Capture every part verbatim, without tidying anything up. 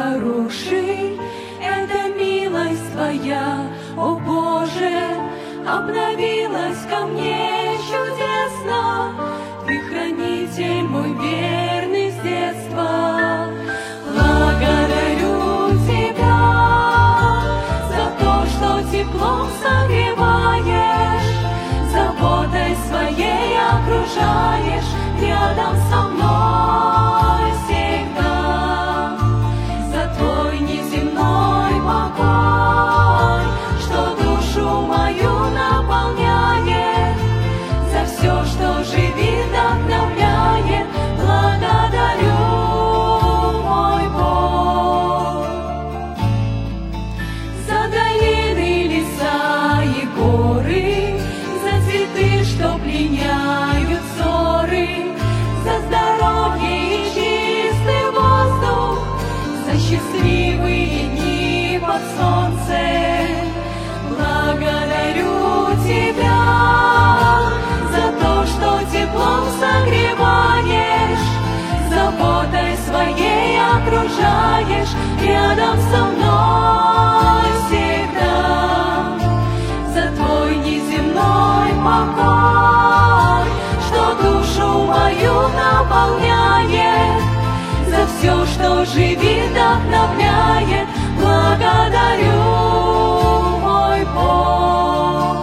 хороший, это милость Твоя, о Боже, обновилась ко мне чудесно. Ты хранитель мой верный с детства. Благодарю Тебя за то, что теплом согреваешь, заботой своей окружаешь, рядом со мной всегда. За Твой неземной покой, что душу мою наполняет, за все, что живит, вдохновляет, благодарю, мой Бог. За долины, леса и горы, за цветы, что пленяют взоры, за здоровье и чистый воздух, за счастливые дни под солнцем. Благодарю Тебя за то, что теплом согреваешь, заботой своей окружаешь, рядом со мной всегда. За Твой неземной покой, что душу мою наполняет, за все, что живит, вдохновляет, благодарю, мой Бог.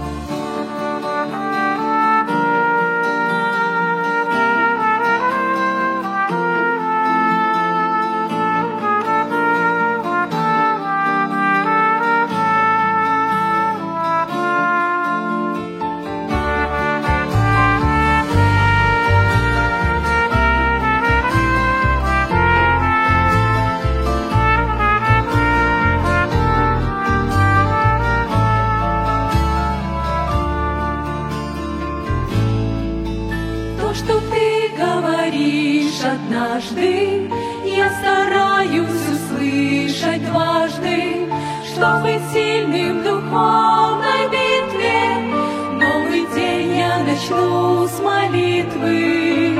То, что Ты говоришь однажды, я стараюсь услышать дважды, чтобы быть сильным в духовной битве. Новый день я начну с молитвы.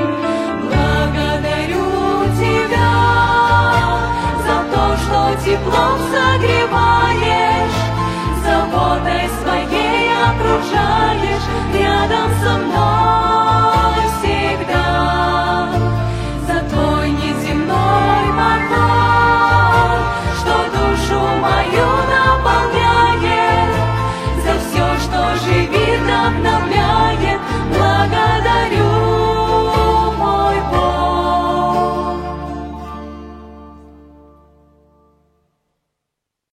Благодарю Тебя за то, что теплом согреваешь,